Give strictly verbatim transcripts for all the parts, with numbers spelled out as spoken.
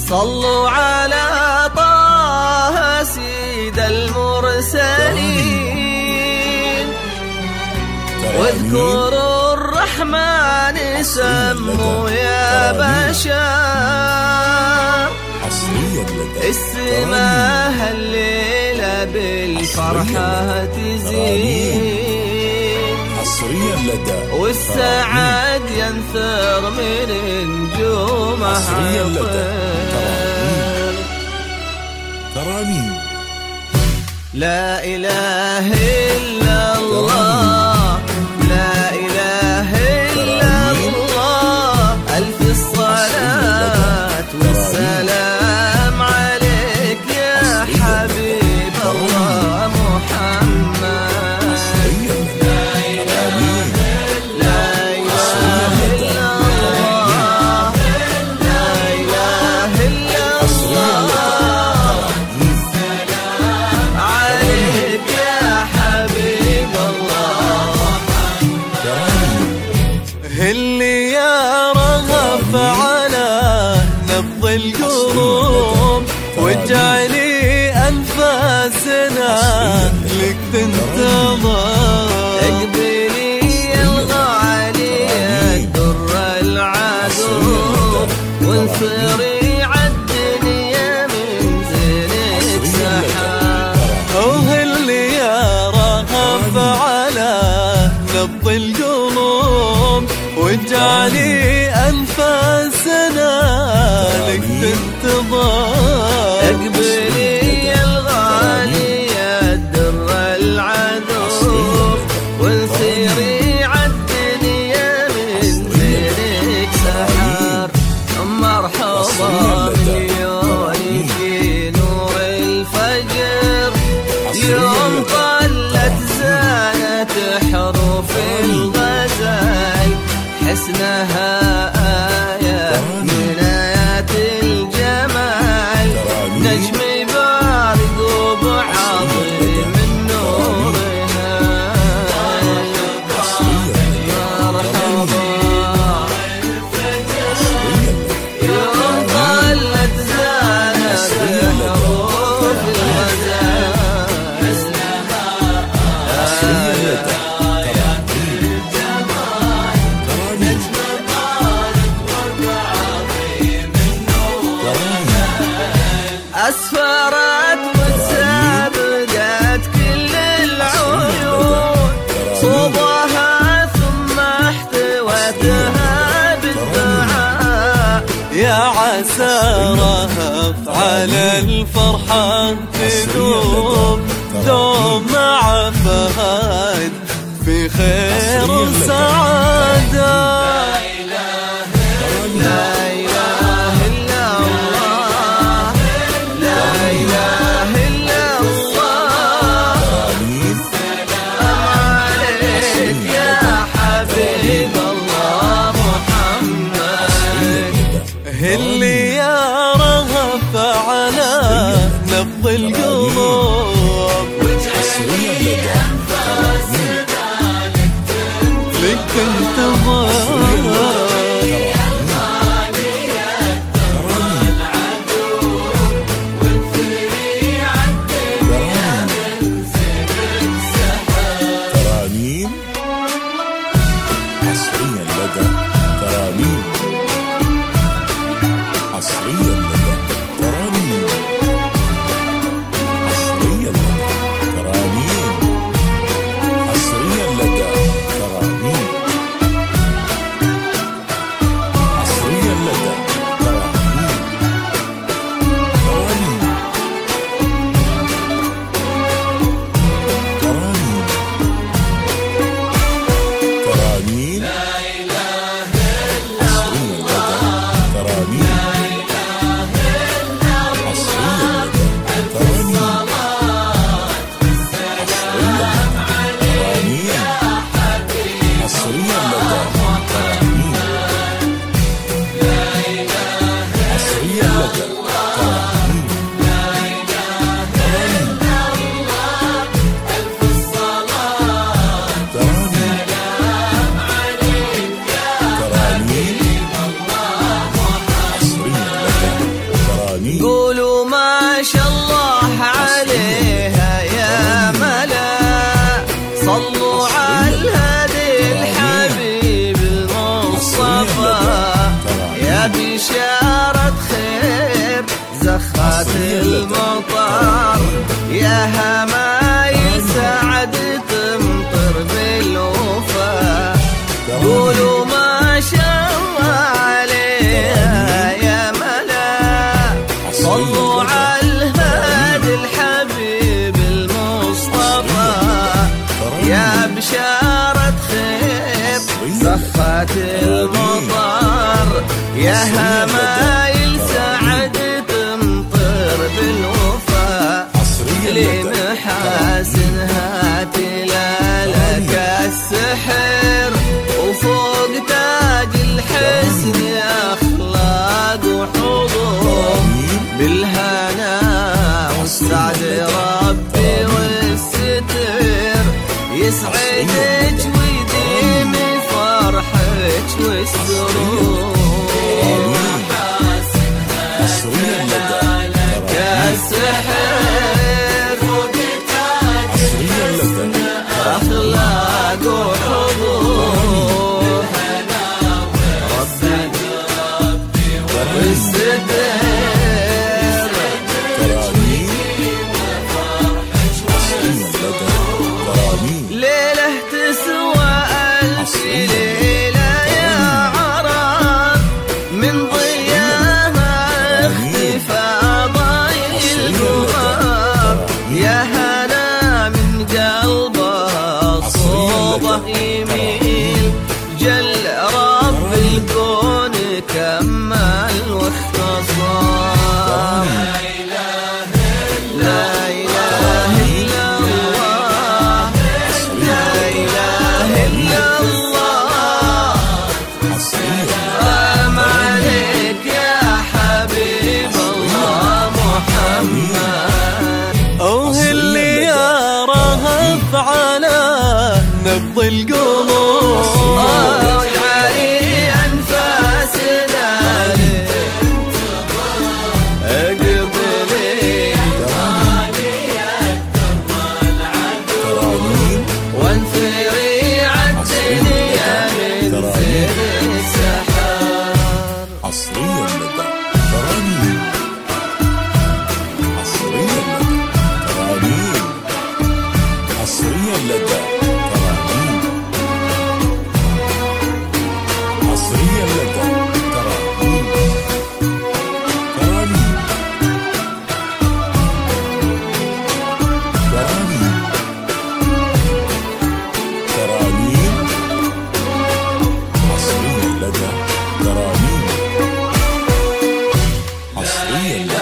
صلوا على طه سيد المرسلين واذكروا الرحمن سموا يا بشر السماء الليلة بالفرحة تزين والسعد ينثر من نجومها يطير. ترانيم. لا إله إلا الله لا إله إلا الله ألف الصلاة والسلام عليك يا حبيب الله محمد. اللي يا رغب على نبض القلوب واجعلي أنفاسنا لك تنتظر. اقبلي الغالية الدر العذوب وانثري عالدنيا من زينك سحاب. اوه اللي يا رغب على نبض القلوب واجعلي أنفاسنا لك تنتظر. اقبلي الغالية الدر العذوب وانثري عالدنيا من زينك سحر. مرحبا بليونك نور الفجر يوم طلت زانت حروف الغزل حسنها آية من آيات الجمال نجم بارق وبعظيم نورها. مرحبا يوم طلت زانت حروف الغزل أسفرت وتسابقت كل العيون صوبها ثم احتوتها بالدعاء. يا عسى رهف على الفرحة تدوم دوم مع فهد في خير وسعادة. اللي يا رغب على نبض القلوب واجعلي أنفاسنا لك تنتظر. ترانيم حصريا لدى ترانيم. بشارة خير زخات المطر، يا همايل سعد تمطر بالوفا، قولوا ما شاء الله عليها يا ملا. صلوا على الهادي الحبيب المصطفى، يا بشارة خير زخات المطر، يا همايل سعد تمطر بالوفا، لمحاسنها تلالك السحر، وفوق تاج الحسن أخلاق وحضور، بالهنا والسعد ربي والستر، يسعدك ويديم فرحك والسرور، السحر فوق تاج الحسن أخلاق وحضور، ربي والستر، ليلة تسوى ألف ليلة يا عرب، من ضياها اختفى يا هنا من قلبه صوبه يميل، جل رب الكون كمل واختصار، لا إله إلا الله، لا إله إلا الله، سلام عليك يا حبيب الله محمد. أوه اللي يرهف على نبض القلوب، علي أنفاسنا اقبلي وانثري عالدنيا من سر السحر. عصريا لدى ترانيم، عصريا لدى ترانيم، عصريا لدى ترانيم، عصريا لدى ترانيم، ترانيم، ترانيم، ترانيم، عصريا لدى ترانيم، عصريا لدى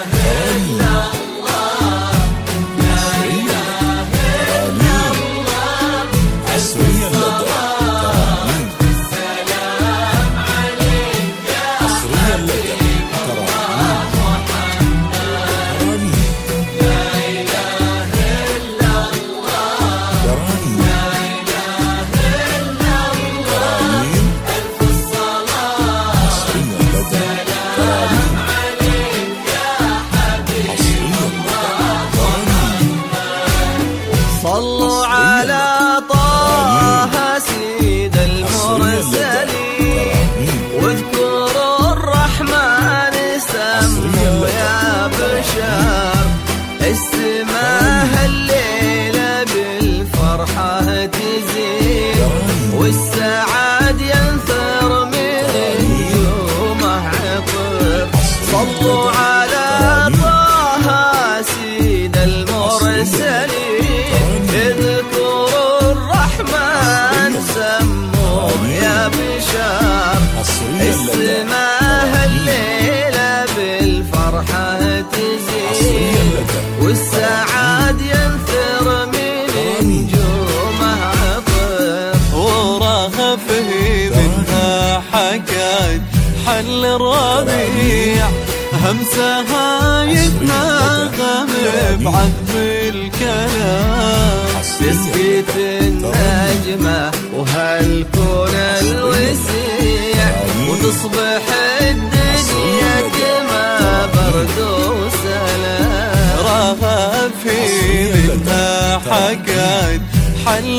صلوا على طه سيد المرسلين، واذكروا الرحمن سموا يا بشر، السماء الليلة بالفرحة تزيد، والسعاد ينثر من نجومه عطر. صلوا على طه سيد المرسلين، اذكروا الرحمن سموا يا بشر، السماء الليلة بالفرحة تزيد، والسعاد ينثر من نجومه عطر. ورهفه منها حكاية حل الربيع، همسها يتناغم بعذب الكلام، تسقيت النجمة وهالكون الوسيع، وتصبح الدنيا كما برد وسلام. رهفي منها حكاية حل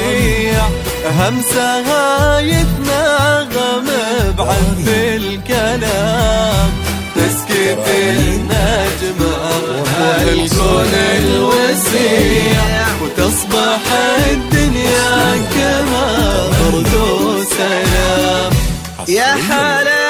الربيع، همسها يتناغم بعذب الكلام، النجمة وهالكون الوسيع، وتصبح الدنيا كما برد وسلام. يا حالة